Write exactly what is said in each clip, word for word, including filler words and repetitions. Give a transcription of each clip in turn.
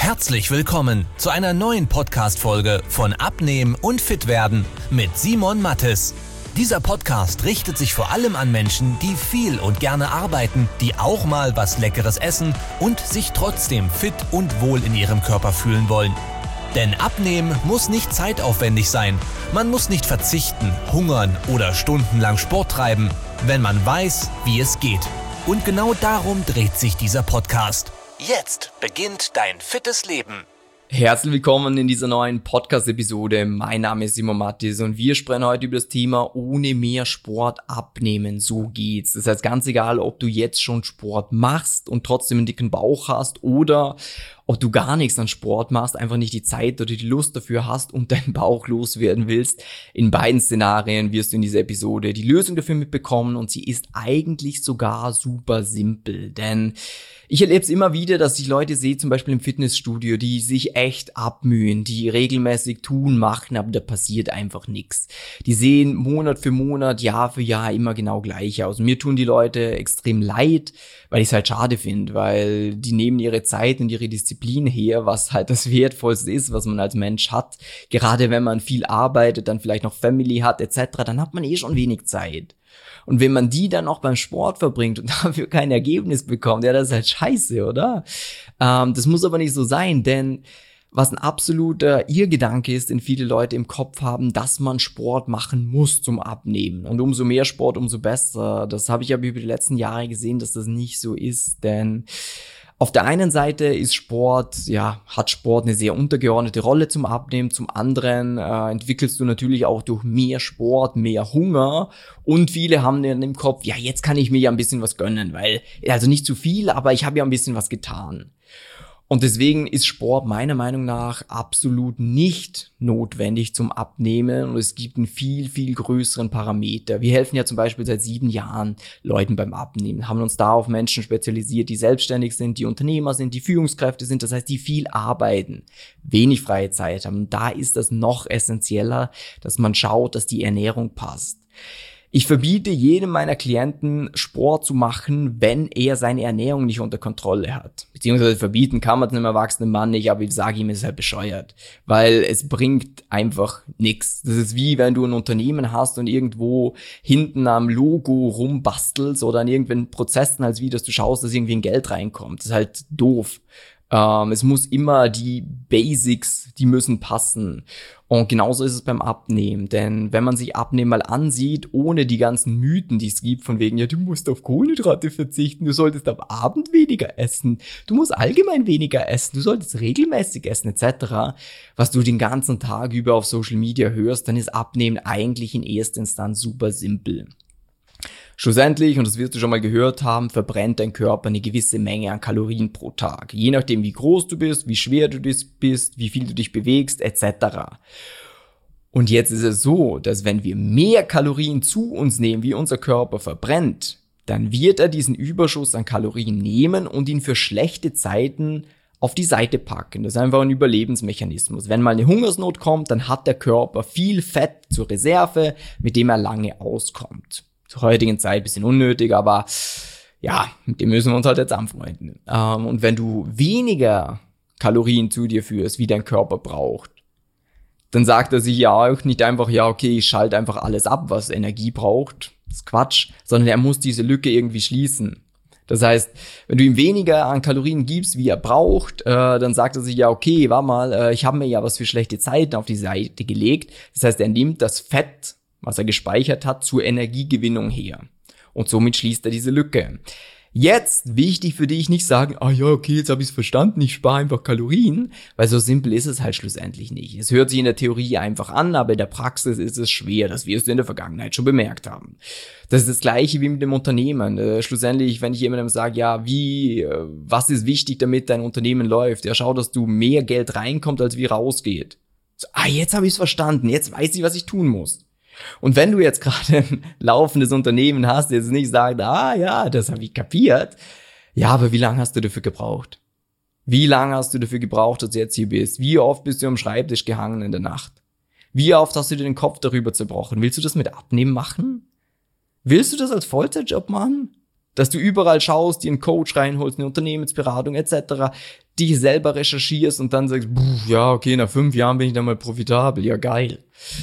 Herzlich willkommen zu einer neuen Podcast-Folge von Abnehmen und Fitwerden mit Simon Mattes. Dieser Podcast richtet sich vor allem an Menschen, die viel und gerne arbeiten, die auch mal was Leckeres essen und sich trotzdem fit und wohl in ihrem Körper fühlen wollen. Denn Abnehmen muss nicht zeitaufwendig sein. Man muss nicht verzichten, hungern oder stundenlang Sport treiben, wenn man weiß, wie es geht. Und genau darum dreht sich dieser Podcast. Jetzt beginnt dein fittes Leben. Herzlich willkommen in dieser neuen Podcast-Episode. Mein Name ist Simon Mattes und wir sprechen heute über das Thema ohne mehr Sport abnehmen. So geht's. Das heißt, ganz egal, ob du jetzt schon Sport machst und trotzdem einen dicken Bauch hast oder ob du gar nichts an Sport machst, einfach nicht die Zeit oder die Lust dafür hast und deinen Bauch loswerden willst. In beiden Szenarien wirst du in dieser Episode die Lösung dafür mitbekommen und sie ist eigentlich sogar super simpel, denn ich erlebe es immer wieder, dass ich Leute sehe, zum Beispiel im Fitnessstudio, die sich echt abmühen, die regelmäßig tun, machen, aber da passiert einfach nichts. Die sehen Monat für Monat, Jahr für Jahr immer genau gleich aus. Und mir tun die Leute extrem leid, weil ich es halt schade finde, weil die nehmen ihre Zeit und ihre Disziplin her, was halt das Wertvollste ist, was man als Mensch hat. Gerade wenn man viel arbeitet, dann vielleicht noch Family hat et cetera, dann hat man eh schon wenig Zeit. Und wenn man die dann auch beim Sport verbringt und dafür kein Ergebnis bekommt, ja, das ist halt scheiße, oder? Ähm, das muss aber nicht so sein, denn was ein absoluter Irrgedanke ist, den viele Leute im Kopf haben, dass man Sport machen muss zum Abnehmen. Und umso mehr Sport, umso besser. Das habe ich aber über die letzten Jahre gesehen, dass das nicht so ist, denn auf der einen Seite ist Sport, ja, hat Sport eine sehr untergeordnete Rolle zum Abnehmen. Zum anderen äh, entwickelst du natürlich auch durch mehr Sport mehr Hunger. Und viele haben dann im Kopf, ja, jetzt kann ich mir ja ein bisschen was gönnen, weil, also nicht zu viel, aber ich habe ja ein bisschen was getan. Und deswegen ist Sport meiner Meinung nach absolut nicht notwendig zum Abnehmen und es gibt einen viel, viel größeren Parameter. Wir helfen ja zum Beispiel seit sieben Jahren Leuten beim Abnehmen, haben uns da auf Menschen spezialisiert, die selbstständig sind, die Unternehmer sind, die Führungskräfte sind, das heißt, die viel arbeiten, wenig freie Zeit haben. Und da ist das noch essentieller, dass man schaut, dass die Ernährung passt. Ich verbiete jedem meiner Klienten, Sport zu machen, wenn er seine Ernährung nicht unter Kontrolle hat. Beziehungsweise verbieten kann man es einem erwachsenen Mann nicht, aber ich sage ihm, es ist halt bescheuert. Weil es bringt einfach nichts. Das ist wie, wenn du ein Unternehmen hast und irgendwo hinten am Logo rumbastelst oder an irgendwelchen Prozessen, als wie, dass du schaust, dass irgendwie ein Geld reinkommt. Das ist halt doof. Ähm, es muss immer die Basics, die müssen passen. Und genauso ist es beim Abnehmen, denn wenn man sich Abnehmen mal ansieht, ohne die ganzen Mythen, die es gibt, von wegen, ja, du musst auf Kohlenhydrate verzichten, du solltest am Abend weniger essen, du musst allgemein weniger essen, du solltest regelmäßig essen et cetera, was du den ganzen Tag über auf Social Media hörst, dann ist Abnehmen eigentlich in erster Instanz super simpel. Schlussendlich, und das wirst du schon mal gehört haben, verbrennt dein Körper eine gewisse Menge an Kalorien pro Tag. Je nachdem, wie groß du bist, wie schwer du bist, wie viel du dich bewegst, et cetera. Und jetzt ist es so, dass wenn wir mehr Kalorien zu uns nehmen, wie unser Körper verbrennt, dann wird er diesen Überschuss an Kalorien nehmen und ihn für schlechte Zeiten auf die Seite packen. Das ist einfach ein Überlebensmechanismus. Wenn mal eine Hungersnot kommt, dann hat der Körper viel Fett zur Reserve, mit dem er lange auskommt. Zur heutigen Zeit ein bisschen unnötig, aber ja, mit dem müssen wir uns halt jetzt anfreunden. Ähm, und wenn du weniger Kalorien zu dir führst, wie dein Körper braucht, dann sagt er sich ja auch nicht einfach, ja, okay, ich schalte einfach alles ab, was Energie braucht. Das ist Quatsch, sondern er muss diese Lücke irgendwie schließen. Das heißt, wenn du ihm weniger an Kalorien gibst, wie er braucht, äh, dann sagt er sich, ja, okay, warte mal, äh, ich habe mir ja was für schlechte Zeiten auf die Seite gelegt. Das heißt, er nimmt das Fett, was er gespeichert hat, zur Energiegewinnung her. Und somit schließt er diese Lücke. Jetzt, wichtig für dich, nicht sagen, ah ja, okay, jetzt habe ich es verstanden, ich spare einfach Kalorien, weil so simpel ist es halt schlussendlich nicht. Es hört sich in der Theorie einfach an, aber in der Praxis ist es schwer, das wirst du in der Vergangenheit schon bemerkt haben. Das ist das Gleiche wie mit dem Unternehmen. Äh, schlussendlich, wenn ich jemandem sage, ja, wie, äh, was ist wichtig, damit dein Unternehmen läuft? Ja, schau, dass du mehr Geld reinkommt, als wie rausgeht. So, ah, jetzt habe ich es verstanden, jetzt weiß ich, was ich tun muss. Und wenn du jetzt gerade ein laufendes Unternehmen hast, jetzt nicht sagt, ah ja, das habe ich kapiert, ja, aber wie lange hast du dafür gebraucht? Wie lange hast du dafür gebraucht, dass du jetzt hier bist? Wie oft bist du am Schreibtisch gehangen in der Nacht? Wie oft hast du dir den Kopf darüber zerbrochen? Willst du das mit Abnehmen machen? Willst du das als Vollzeitjob machen? Dass du überall schaust, dir einen Coach reinholst, eine Unternehmensberatung et cetera. dich selber recherchierst und dann sagst, ja, okay, nach fünf Jahren bin ich dann mal profitabel, ja geil.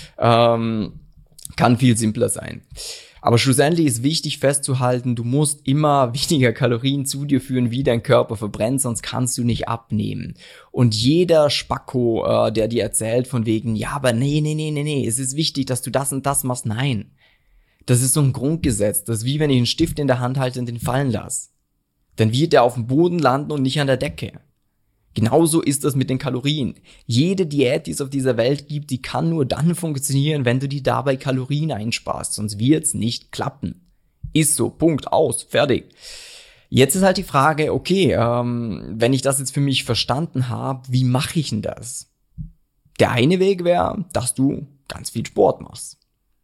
Ähm, kann viel simpler sein. Aber schlussendlich ist wichtig festzuhalten, du musst immer weniger Kalorien zu dir führen, wie dein Körper verbrennt, sonst kannst du nicht abnehmen. Und jeder Spacko, äh, der dir erzählt von wegen, ja, aber nee, nee, nee, nee, nee, es ist wichtig, dass du das und das machst, nein. Das ist so ein Grundgesetz, das ist wie wenn ich einen Stift in der Hand halte und den fallen lasse. Dann wird er auf dem Boden landen und nicht an der Decke. Genauso ist das mit den Kalorien. Jede Diät, die es auf dieser Welt gibt, die kann nur dann funktionieren, wenn du dir dabei Kalorien einsparst, sonst wird's nicht klappen. Ist so, Punkt, aus, fertig. Jetzt ist halt die Frage, okay, ähm, wenn ich das jetzt für mich verstanden habe, wie mache ich denn das? Der eine Weg wäre, dass du ganz viel Sport machst.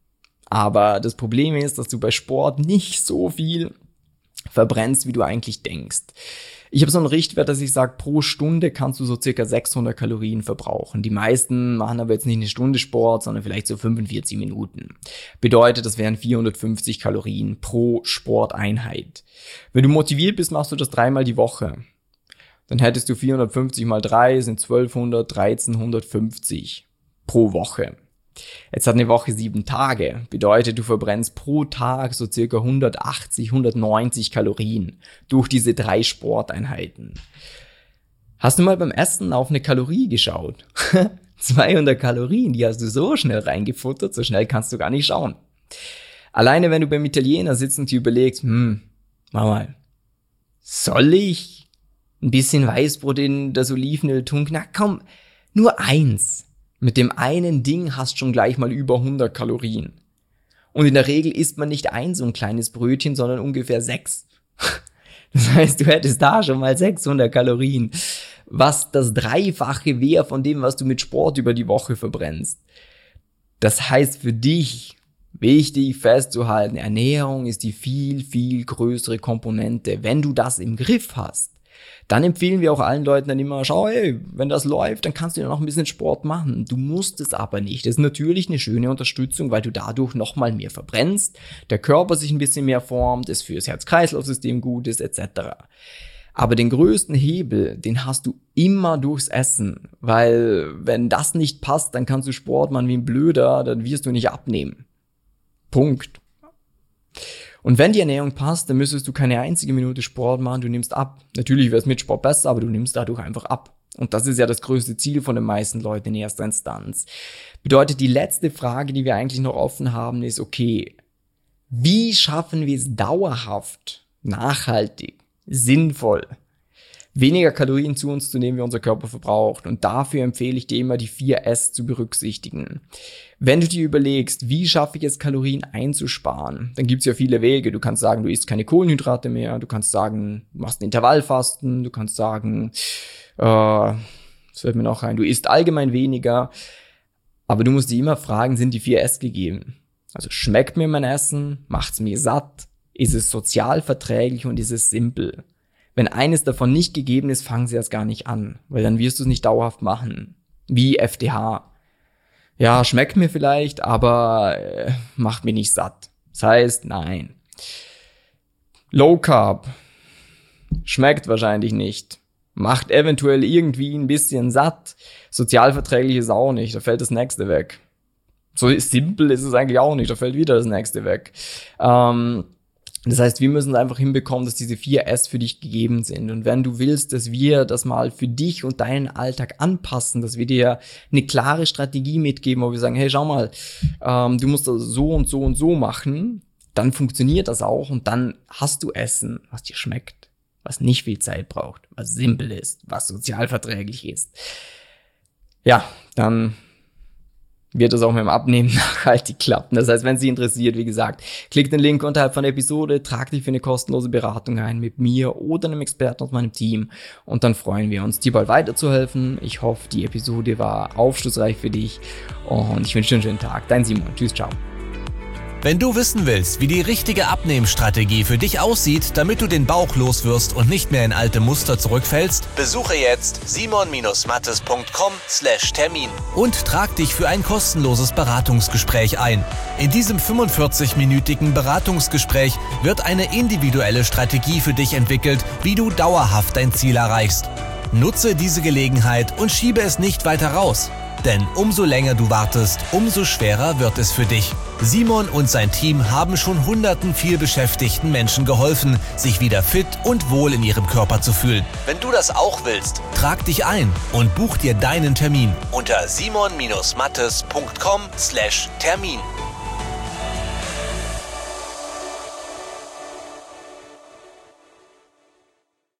Aber das Problem ist, dass du bei Sport nicht so viel verbrennst, wie du eigentlich denkst. Ich habe so einen Richtwert, dass ich sage, pro Stunde kannst du so circa sechshundert Kalorien verbrauchen. Die meisten machen aber jetzt nicht eine Stunde Sport, sondern vielleicht so fünfundvierzig Minuten. Bedeutet, das wären vierhundertfünfzig Kalorien pro Sporteinheit. Wenn du motiviert bist, machst du das dreimal die Woche. Dann hättest du vierhundertfünfzig mal drei, sind zwölfhundert, dreizehnhundertfünfzig pro Woche. Jetzt hat eine Woche sieben Tage, bedeutet, du verbrennst pro Tag so circa hundertachtzig, hundertneunzig Kalorien durch diese drei Sporteinheiten. Hast du mal beim Essen auf eine Kalorie geschaut? zweihundert Kalorien, die hast du so schnell reingefuttert, so schnell kannst du gar nicht schauen. Alleine wenn du beim Italiener sitzt und dir überlegst, hm, mach mal, soll ich ein bisschen Weißbrot in das Olivenöl tun? Na komm, nur eins. Mit dem einen Ding hast schon gleich mal über hundert Kalorien. Und in der Regel isst man nicht ein so ein kleines Brötchen, sondern ungefähr sechs. Das heißt, du hättest da schon mal sechshundert Kalorien, was das Dreifache wäre von dem, was du mit Sport über die Woche verbrennst. Das heißt für dich, wichtig festzuhalten, Ernährung ist die viel, viel größere Komponente. Wenn du das im Griff hast, dann empfehlen wir auch allen Leuten dann immer, schau, ey, wenn das läuft, dann kannst du ja noch ein bisschen Sport machen. Du musst es aber nicht. Das ist natürlich eine schöne Unterstützung, weil du dadurch nochmal mehr verbrennst, der Körper sich ein bisschen mehr formt, es fürs Herz-Kreislauf-System gut ist, et cetera. Aber den größten Hebel, den hast du immer durchs Essen, weil wenn das nicht passt, dann kannst du Sport machen wie ein Blöder, dann wirst du nicht abnehmen. Punkt. Und wenn die Ernährung passt, dann müsstest du keine einzige Minute Sport machen, du nimmst ab. Natürlich wäre es mit Sport besser, aber du nimmst dadurch einfach ab. Und das ist ja das größte Ziel von den meisten Leuten in erster Instanz. Bedeutet, die letzte Frage, die wir eigentlich noch offen haben, ist, okay, wie schaffen wir es dauerhaft, nachhaltig, sinnvoll, weniger Kalorien zu uns zu nehmen, wie unser Körper verbraucht. Und dafür empfehle ich dir immer, die vier S zu berücksichtigen. Wenn du dir überlegst, wie schaffe ich es, Kalorien einzusparen, dann gibt es ja viele Wege. Du kannst sagen, du isst keine Kohlenhydrate mehr. Du kannst sagen, du machst ein Intervallfasten. Du kannst sagen, äh, was fällt mir noch ein, du isst allgemein weniger. Aber du musst dir immer fragen, sind die vier S gegeben? Also schmeckt mir mein Essen? Macht's mir satt? Ist es sozial verträglich und ist es simpel? Wenn eines davon nicht gegeben ist, fangen sie erst gar nicht an, weil dann wirst du es nicht dauerhaft machen. Wie F D H. Ja, schmeckt mir vielleicht, aber äh, macht mich nicht satt. Das heißt, nein. Low Carb. Schmeckt wahrscheinlich nicht. Macht eventuell irgendwie ein bisschen satt. Sozialverträglich ist auch nicht, da fällt das nächste weg. So simpel ist es eigentlich auch nicht, da fällt wieder das nächste weg. Ähm, Das heißt, wir müssen einfach hinbekommen, dass diese vier S für dich gegeben sind. Und wenn du willst, dass wir das mal für dich und deinen Alltag anpassen, dass wir dir eine klare Strategie mitgeben, wo wir sagen, hey, schau mal, ähm, du musst das so und so und so machen, dann funktioniert das auch und dann hast du Essen, was dir schmeckt, was nicht viel Zeit braucht, was simpel ist, was sozialverträglich ist. Ja, dann wird das auch mit dem Abnehmen nachhaltig klappen. Das heißt, wenn es dich interessiert, wie gesagt, klick den Link unterhalb von der Episode, trag dich für eine kostenlose Beratung ein mit mir oder einem Experten aus meinem Team und dann freuen wir uns, dir bald weiterzuhelfen. Ich hoffe, die Episode war aufschlussreich für dich und ich wünsche dir einen schönen Tag. Dein Simon. Tschüss, ciao. Wenn du wissen willst, wie die richtige Abnehmstrategie für dich aussieht, damit du den Bauch loswirst und nicht mehr in alte Muster zurückfällst, besuche jetzt simon mattes punkt com slash Termin und trag dich für ein kostenloses Beratungsgespräch ein. In diesem fünfundvierzig-minütigen Beratungsgespräch wird eine individuelle Strategie für dich entwickelt, wie du dauerhaft dein Ziel erreichst. Nutze diese Gelegenheit und schiebe es nicht weiter raus. Denn umso länger du wartest, umso schwerer wird es für dich. Simon und sein Team haben schon hunderten vielbeschäftigten Menschen geholfen, sich wieder fit und wohl in ihrem Körper zu fühlen. Wenn du das auch willst, trag dich ein und buch dir deinen Termin unter simon Mattes punkt com slash Termin.